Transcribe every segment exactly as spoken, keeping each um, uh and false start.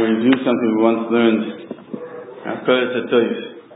review something we once learned. Hakadosh Hatoif.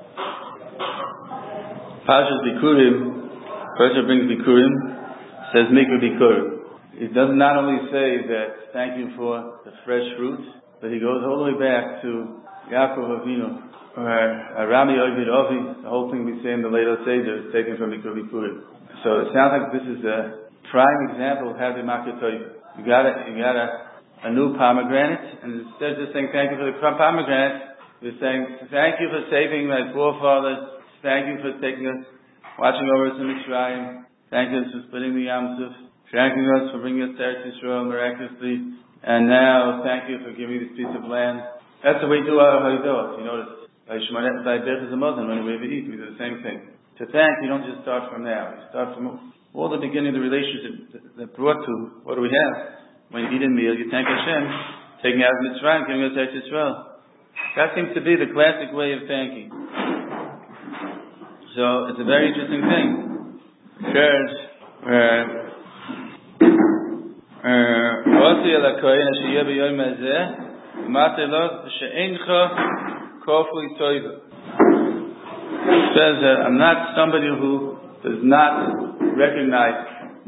Parshas Bikurim. Parshas brings Bikurim. Says Mikra Bikurim. It does not only say that thank you for the fresh fruit, but he goes all the way back to Yaakov Avinu, or Arami Ovid Ovi. The whole thing we say in the later Seder is taken from Mikra Bikurim. So it sounds like this is a prime example of how to make a toiv. You got a, you got a, a new pomegranate, and instead of just saying thank you for the pomegranate, you're saying thank you for saving my forefathers, thank you for taking us, watching over us in Mitzrayim, thank you for splitting the Yam Suf, thanking us for bringing us to Eretz Yisrael miraculously, and now thank you for giving me this piece of land. That's the way we do our Haidot. You notice, by Shemanet, by Beth is a Muslim, when we eat, we do the same thing. To thank, you don't just start from now. You start from all the beginning of the relationship that, that brought to, what do we have? When you eat a meal, you thank Hashem, taking out of Mitzrayim, giving us Eretz Yisrael. That seems to be the classic way of thanking. So, it's a very interesting thing. Because, says that I'm not somebody who does not recognize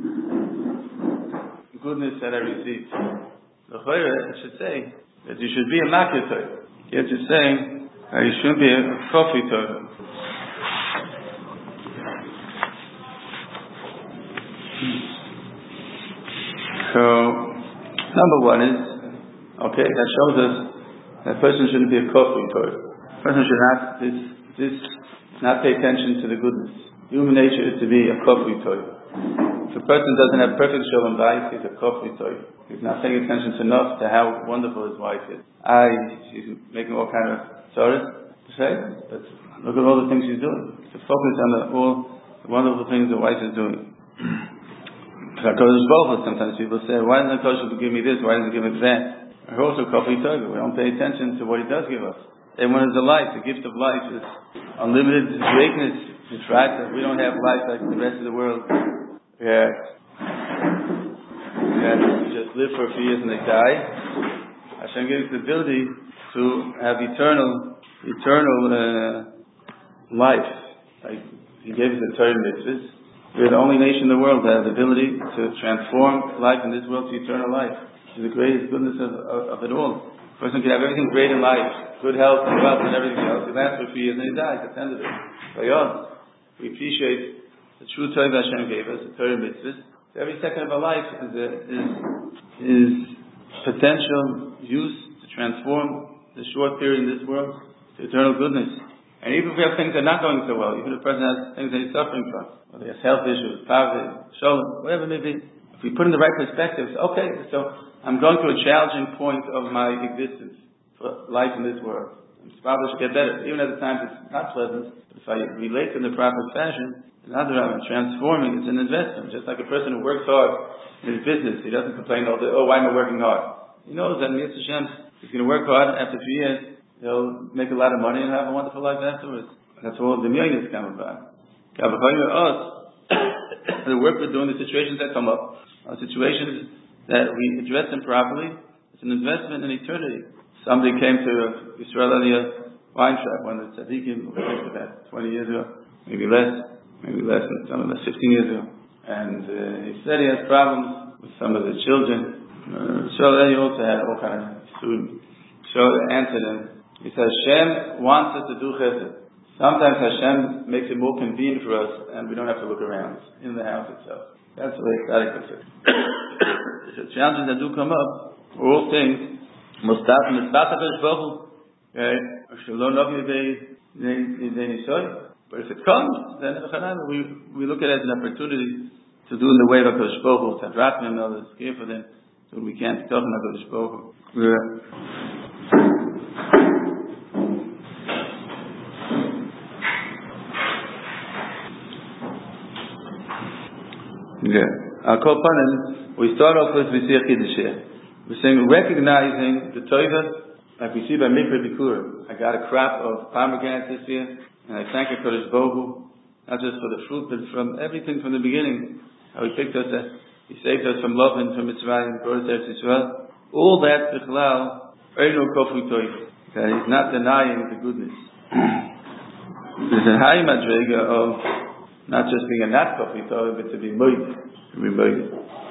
goodness that I received. The Chayre, it should say that you should be a makir toiv. Yet it's saying that you shouldn't be a kofi toiv. So, number one is, okay, that shows us that a person shouldn't be a kofi toiv. A person should not this this not pay attention to the goodness. Human nature is to be a kofi toiv. If a person doesn't have perfect shalom bayis, he's a kofi toiv. He's not paying attention enough to how wonderful his wife is. I, she's making all kind of sorrows to say, but look at all the things she's doing. To focus on the, all the wonderful things the wife is doing. Sometimes people say, why doesn't HaKadosh give me this? Why doesn't he give me that? We're also kofi toiv. We don't pay attention to what he does give us. Everyone is a life. The gift of life is unlimited greatness. It's right that we don't have life like the rest of the world. Yeah, yeah, just live for a few years and they die. Hashem gives the ability to have eternal, eternal uh, life. Like He gave us the Torah mitzvahs. We're the only nation in the world that has the ability to transform life in this world to eternal life. Which is the greatest goodness of, of, of it all. A person can have everything great in life, good health and wealth and everything else. He lasts for a few years and he dies at the end of it. By us, we appreciate the true Torah Hashem gave us, the Torah mitzvahs. So every second of our life is, a, is, is potential use to transform the short period in this world to eternal goodness. And even if we have things that are not going so well, even if a person has things that he's suffering from, whether he has health issues, poverty, shalom, whatever it may be, if we put in the right perspective, okay, so I'm going through a challenging point of my existence for life in this world. It's probably should get better. Even at the times it's not pleasant, but if I relate in the proper fashion, another I'm transforming, it's an investment. Just like a person who works hard in his business, he doesn't complain all day, oh, why am I working hard? He knows that in Yetz Hashem, he's going to work hard, after a few years, he'll make a lot of money and have a wonderful life afterwards. That's all the millions come about. Us, the work we're doing, the situations that come up, are situations that we address them properly. It's an investment in eternity. Somebody came to Yisrael Aliyah wine shop, one of the tzaddikim, about twenty years ago, maybe less, maybe less than some of the fifteen years ago. And uh, he said he has problems with some of the children. Yisrael Aliyah also had all kind of students. So he answered him. He says, Hashem wants us to do chesed. Sometimes Hashem makes it more convenient for us and we don't have to look around in the house itself. That's the way tzaddik looks at it. The challenges that do come up are all things Mustaf Mustaf HaKadosh Baruch Hu. Okay? But if it comes, then we we look at it as an opportunity to do in the way of HaKadosh Baruch Hu, to drop him, others, care for them, so we can't talk about HaKadosh Baruch Hu. Yeah. Our Kopanim, we start off with V'siyach Yiddisheh. We're saying, recognizing the Torah, like we see by Mikra Bikurim. I got a crop of pomegranates this year, and I thank HaKadosh Baruch Hu, not just for the fruit, but from everything from the beginning. How He picked us, He saved us from love and from Mitzrayim, brought us to Eretz Yisrael. All that, Bichlal, Eino Kofu Toif. That he's not denying the goodness. There's a high madrega of not just being a not Kofu Toif, but to be moed. To be moed.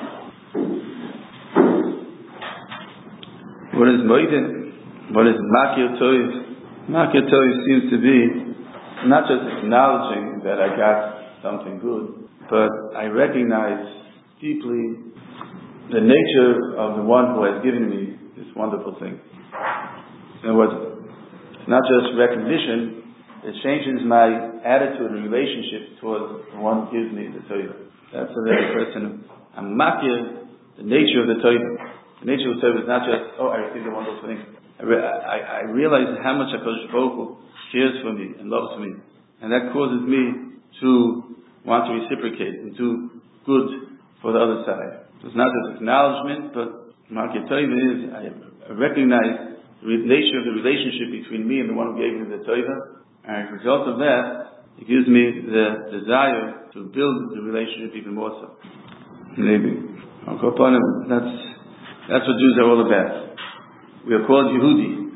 What is moed? What is Makir Toif? Makir Toif seems to be not just acknowledging that I got something good, but I recognize deeply the nature of the one who has given me this wonderful thing. In other words, it's not just recognition, it changes my attitude and relationship towards the one who gives me the Torah. That's the very person. I'm makir the nature of the Torah. The nature of the Torah is not just, oh, I received a wonderful thing. I, re- I, I realize how much HaKadosh Baruch Hu cares for me and loves me. And that causes me to want to reciprocate and do good for the other side. So it's not just acknowledgement, but Makir Torah is, I recognize the nature of the relationship between me and the one who gave me the Torah. And as a result of that, it gives me the desire to build the relationship even more so. Maybe. That's, that's what Jews are all about. We are called Yehudi.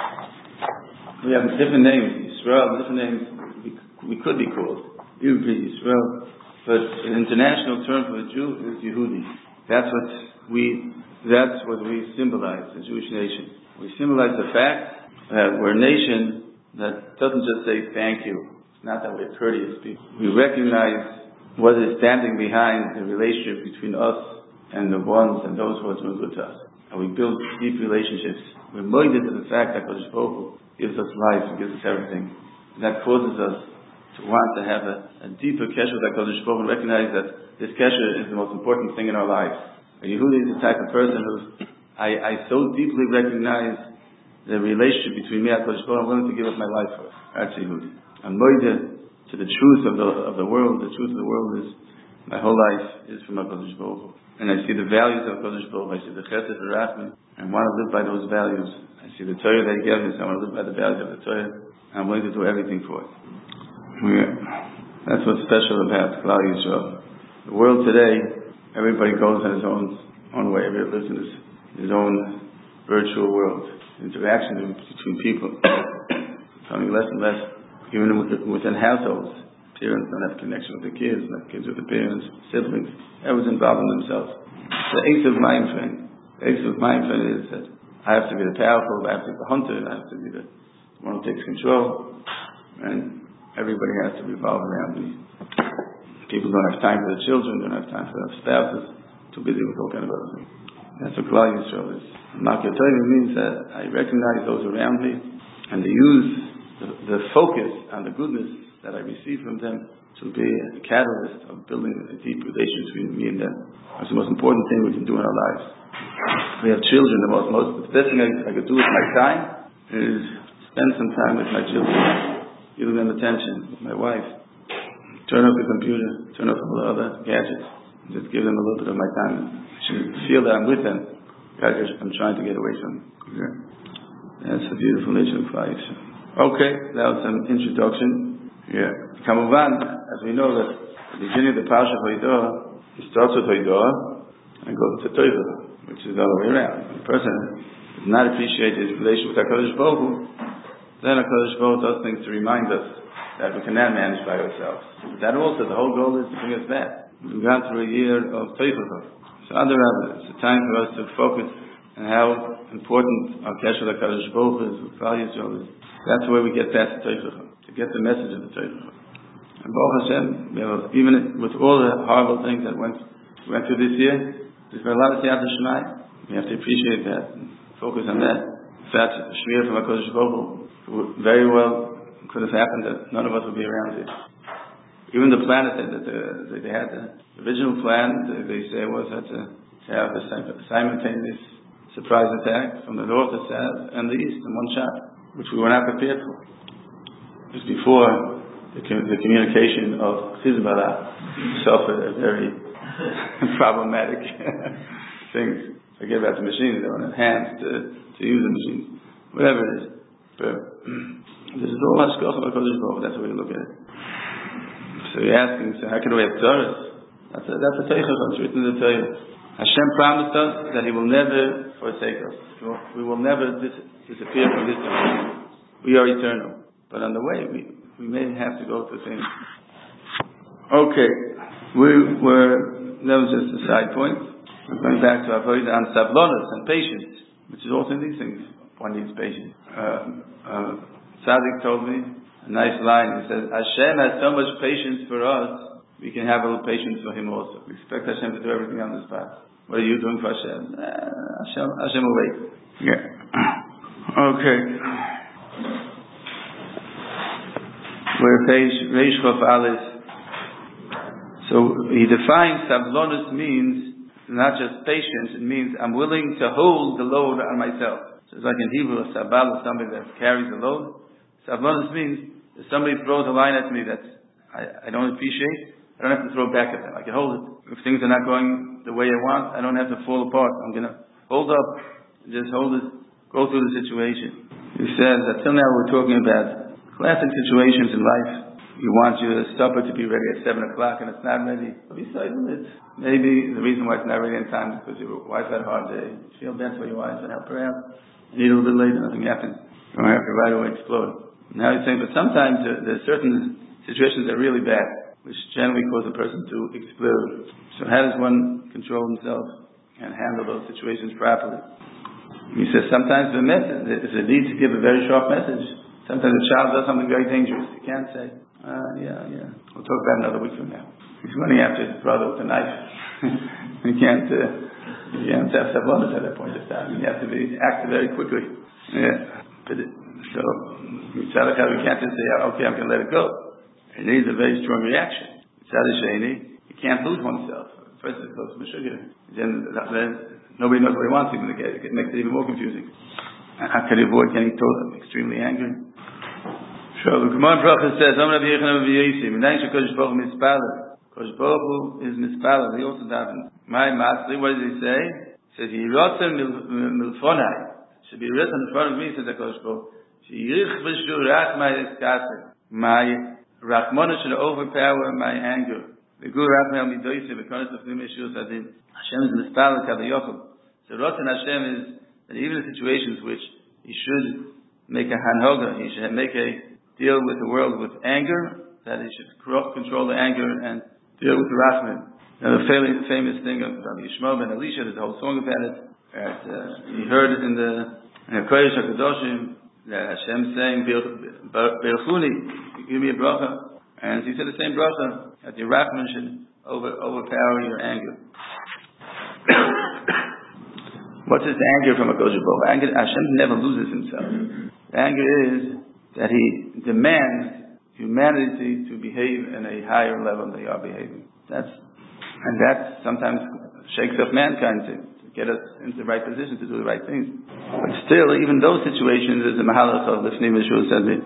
We have different names, Israel, different names we, we could be called. Yehudi, Israel. But an international term for a Jew is Yehudi. That's what we, that's what we symbolize, the Jewish nation. We symbolize the fact that we're a nation that doesn't just say thank you. It's not that we're courteous people. We recognize what is standing behind the relationship between us and the ones and those who are doing good to us. And we build deep relationships. We're moided to the fact that Kodesh Baruch Hu gives us life and gives us everything. And that causes us to want to have a, a deeper kesher with Kodesh Baruch Hu and recognize that this kesher is the most important thing in our lives. A Yehudi is the type of person who I, I so deeply recognize the relationship between me and Kodesh Baruch Hu, I'm willing to give up my life for it. That's Yehudi. I'm moided to the truth of the of the world. The truth of the world is my whole life is from HaKadosh Baruch Hu. And I see the values of HaKadosh Baruch Hu. I see the chesed and rachman. I want to live by those values. I see the Torah that He gave me, so I want to live by the values of the Torah. And I'm willing to do everything for it. Yeah. That's what's special about Klal Yisrael. The world today, everybody goes in his own own way. Everybody lives in his, his own virtual world. Interaction between people becoming less and less. Even within households, parents don't have connection with the kids, not kids with the parents, siblings. Everyone's involved in themselves. The ace of mind friend. The ace of mind friend is that I have to be the powerful, I have to be the hunter, I have to be the one who takes control, and everybody has to revolve around me. People don't have time for their children, don't have time for their spouses, too busy with all kind of other things. That's what Klal Yisrael is. Makir Torah means that I recognize those around me, and they use the, the focus on the goodness that I receive from them to be a catalyst of building a deep relationship between me and them. That's the most important thing we can do in our lives. We have children. The most, most the best thing I, I could do with my time is spend some time with my children, giving them attention, with my wife. Turn off the computer, turn off all the other gadgets, just give them a little bit of my time. I should feel that I'm with them. I'm trying to get away from them. Okay. That's the beautiful nature of life. Okay, that was some introduction. Yeah. Kamuvan, as we know that at the beginning of the Parsha of Hoidah, it starts with Hoidah and goes to Toivah, which is the other way around. When a person does not appreciate his relationship with HaKadosh Baruch Hu, then HaKadosh Baruch Hu does things to remind us that we cannot manage by ourselves. That also, the whole goal is to bring us back. We've gone through a year of Toivah. So under Rabbi, it's a time for us to focus on how important our Kesher HaKadosh Baruch Hu is, with Klal Yisrael is. That's where we get past the Toivah, to get the message of the Toivah. And Baruch Hashem, you know, even with all the horrible things that went went through this year, there's been a lot of Siyata Shemai. We have to appreciate that and focus on that. In fact, the Shmir from HaKadosh Baruch Hu very well could have happened that none of us would be around here. Even the plan that they, that they had, the original plan, they say, was that to, to have a simultaneous surprise attack from the north, the south, and the east in one shot, which we were not prepared for. Just before the, the communication of Hezbollah suffered a very problematic thing. Forget about the machines, they don't have hands to, to use the machines. Whatever it is. But this is all Hashkoch of HaKadosh Baruch Hu, that's the way to look at it. So you're asking, so how can we have Torah? That's a, that's a Teichach, it's written in the Torah. Hashem promised us that He will never forsake us. We will never dis- disappear from this earth. We are eternal. But on the way, we, we may have to go through things. Okay. We were, that was just a side point. We're going back to our point on sablonos and patience, which is also in these things. One needs patience. Uh, uh, Tzaddik told me a nice line. He says, Hashem has so much patience for us, we can have a little patience for Him also. We expect Hashem to do everything on the spot. What are you doing for Hashem? Uh, Hashem, Hashem will wait. Yeah. Okay. We're page Reish Chof Aleph. So he defines sablonos means not just patience. It means I'm willing to hold the load on myself. So it's like in Hebrew, a sabal is somebody that carries the load. Sablonos means if somebody throws a line at me that I, I don't appreciate, I don't have to throw it back at them. I can hold it. If things are not going the way I want, I don't have to fall apart. I'm going to hold up, just hold it, go through the situation. He says that till now we're talking about classic situations in life. You want your supper to be ready at seven o'clock and it's not ready. Besides it, maybe the reason why it's not ready in time is because your wife had a hard day. You feel bad for your wife and help her out. You need a little bit later, nothing happens. You don't have to right away explode. Now he's saying, but sometimes uh, there's certain situations that are really bad, which generally cause a person to explode. So how does one control himself and handle those situations properly? He says sometimes the message, there's a need to give a very sharp message. Sometimes a child does something very dangerous. You can't say, uh, yeah, yeah. We'll talk about it another week from now. He's running after his brother with a knife. you can't, uh, you can't have sablonos at that point of time. You have to be, act very quickly. Yeah. But it, so, we can't just say, okay, I'm going to let it go. It needs a very strong reaction. You can't lose oneself. First it goes to Meshuggah. Then, then nobody knows what he wants even to get. It makes it even more confusing. How can he avoid getting told extremely angry? So the Gemara Bracha says, Am Rabbi Yechon Rabbi Yosi, Minayin sheKodesh Baruch Hu Mispalel. Kodesh Baruch Hu is Mispalel. He also davened. My Masli, what does he say? He says, Yirotzen Milfonai. Should be written in front of me, says the Kodesh Baruch Hu. Sheyirich V'shu Rachmai Eskaser. My Rachmona should overpower my anger. The Guru Rachmai Midoisi, the Kodesh of Nimi Shur Sadim. Hashem is Mispalel Kavayochel. So Rotten Hashem is that even in situations which he should make a hanhoga, he should make a deal with the world with anger, that he should control the anger and deal with the rachman. Now the famous thing of Rabbi Yishmael ben Elisha, there's a whole song about it. That, uh, he heard it in the Kodesh HaKadoshim that Hashem saying, Berchuni, give me a bracha. And he said the same bracha, that your rachman should over, overpower your anger. What's his anger from a Kodesh Baruch? Anger, Hashem never loses himself. The anger is that He demands humanity to behave in a higher level than they are behaving. That's, and that sometimes shakes up mankind to, to get us into the right position to do the right things. But still, even those situations, there's a mahalach of Lifnei Meshul says it.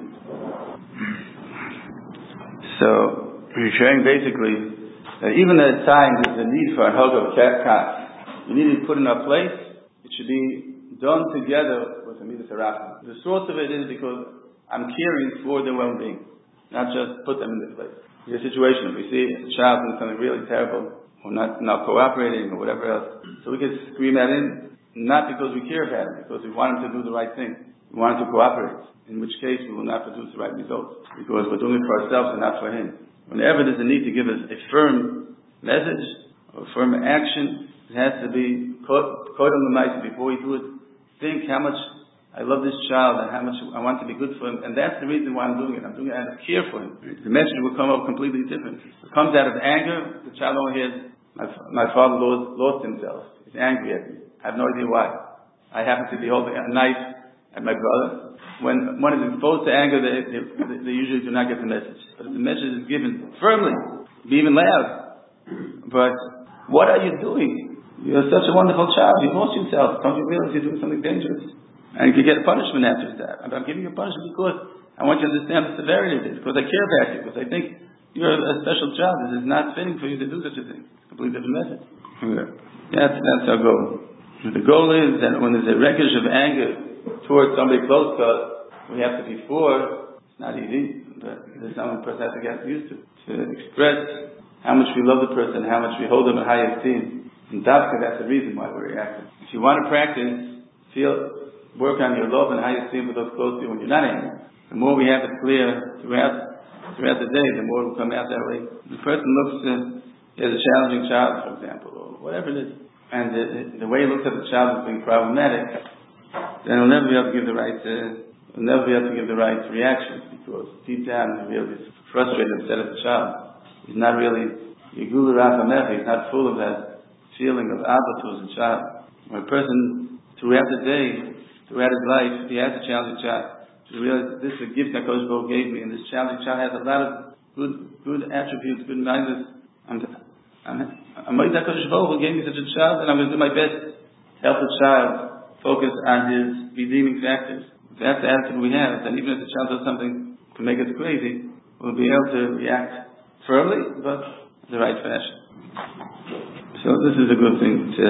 So, he's saying basically that even at times there's a need for a hug of cat. You need to put in our place. It should be done together with the Midas HaRachman. The source of it is because I'm caring for their well-being, not just put them in their place. In a situation, if we see a child doing something really terrible, or not, not cooperating, or whatever else, so we can scream at him, not because we care about him, because we want him to do the right thing. We want him to cooperate, in which case we will not produce the right results, because we're doing it for ourselves and not for him. Whenever there's a need to give us a firm message, or a firm action, it has to be caught on the mic before we do it. Think how much I love this child and how much I want to be good for him, and that's the reason why I'm doing it. I'm doing it out of care for him. The message will come out completely different. If it comes out of anger, the child only hears, my, my father lost, lost himself. He's angry at me. I have no idea why. I happen to be holding a knife at my brother. When one is exposed to anger, they, they, they usually do not get the message. But if the message is given firmly, be even loud. But what are you doing? You're such a wonderful child. You lost yourself. Don't you realize you're doing something dangerous? And you can get a punishment after that. I'm giving you a punishment because I want you to understand the severity of it. Because I care about you. Because I think you're a special child. This is not fitting for you to do such a thing. It's a completely different message. Okay. That's, that's our goal. The goal is that when there's a wreckage of anger towards somebody close to us, we have to be for. It's not easy, but there's something a person has to get used to. To express how much we love the person, how much we hold them in high esteem. And Dafka, that's the reason why we're reacting. If you want to practice, feel, work on your love and how you feel for those close to you when you're not angry. The more we have it clear throughout throughout the day, the more it will come out that way. The person looks to, he has a challenging child, for example, or whatever it is, and the, the way he looks at the child as being problematic, then he'll never be able to give the right, uh, he'll never be able to give the right reactions, because deep down he really is frustrated instead of the child. He's not really, he's not full of that feeling of Abba towards the child. When a person, throughout the day, throughout his life, he has a challenging child, to realize that this is a gift that Kodesh Baruch gave me, and this challenging child has a lot of good good attributes, good mindedness. And I'm going to Kodesh Baruch gave me such a child, and I'm going to do my best to help the child focus on his redeeming factors. If that's the attitude we have, then even if the child does something to make us crazy, we'll be able to react firmly, but in the right fashion. So this is a good thing to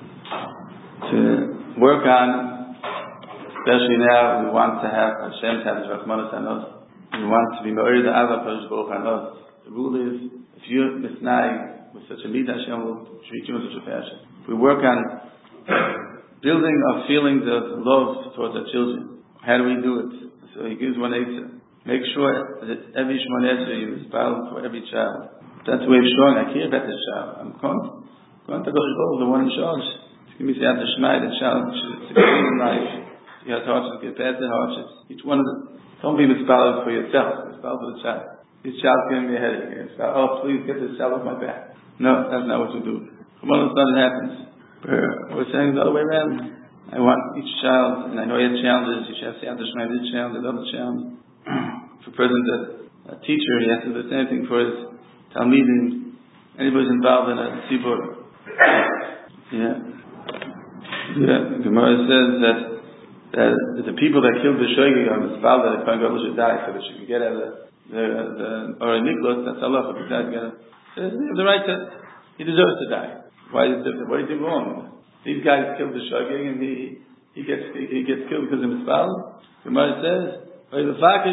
to work on. Especially now, we want to have Hashem to have His Rachmanos on us. We want to be married to Ava Kodesh Baruch on us. The rule is, if you're misnai with such a midah, Hashem will treat you in such a fashion. If we work on building our feelings of love towards our children, how do we do it? So he gives one answer. Make sure that every Shemon Esrei you inspire for every child. That's the way of showing, I care about this child. I'm going, going to Kodesh Baruch, the one in charge. Give me the Shemai, the child should succeed in life. You have hardships, get past the hardships. Each one of them. Don't be misspelled for yourself. Misspelled for the child. This child's giving me a headache. Spell, oh, please get this child off my back. No, that's not what you do. Come on, it's not it happens. We're saying the other way around. I want each child, and I know you have challenges. You should have to have this challenge, another challenge. For present, a, a teacher, he has to do the same thing for his talmidim. Anybody's involved in a tzibur. Yeah. Yeah. The Gemara says that that the people that killed the shogeg on the spell that the Kohen Gadol should die so that she can get out of the the the Orei Miklos, that's Allah. If he dies, get they have the right to, he deserves to die. Why is it, what did he do wrong? These guys killed the shogeg and he he gets he gets killed because of his spell. The Gemara says, the fact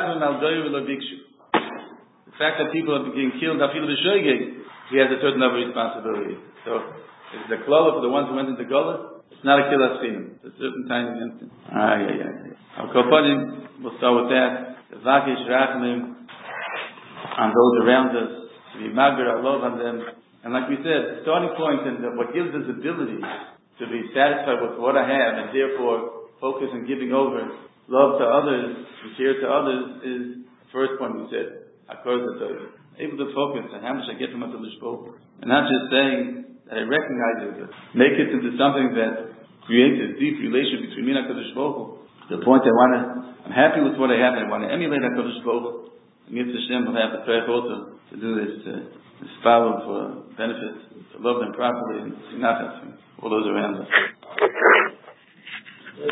that people are being killed, I feel the shogeg, he has a certain level of responsibility. So it's the klala for the ones who went into Golas. It's not a kill asfinim. It's a certain time against it. Ah, yeah, yeah, yeah. Al Kopanim, we'll start with that. The Vakish Rachmim on those around us, to be magir our love on them. And like we said, the starting point and what gives us ability to be satisfied with what I have and therefore focus on giving over love to others and care to others is the first point we said. Able to focus on how much I get from HaKadosh Baruch Hu. And not just saying that I recognize it, but make it into something that creates a deep relation between me and HaKadosh Baruch Hu. To the point I want to, I'm happy with what I have and I want to emulate HaKadosh Baruch Hu. And Yitzhak Hashem will have the prayer also to do this, to inspire them for benefit, to love them properly, and to not have all those around us.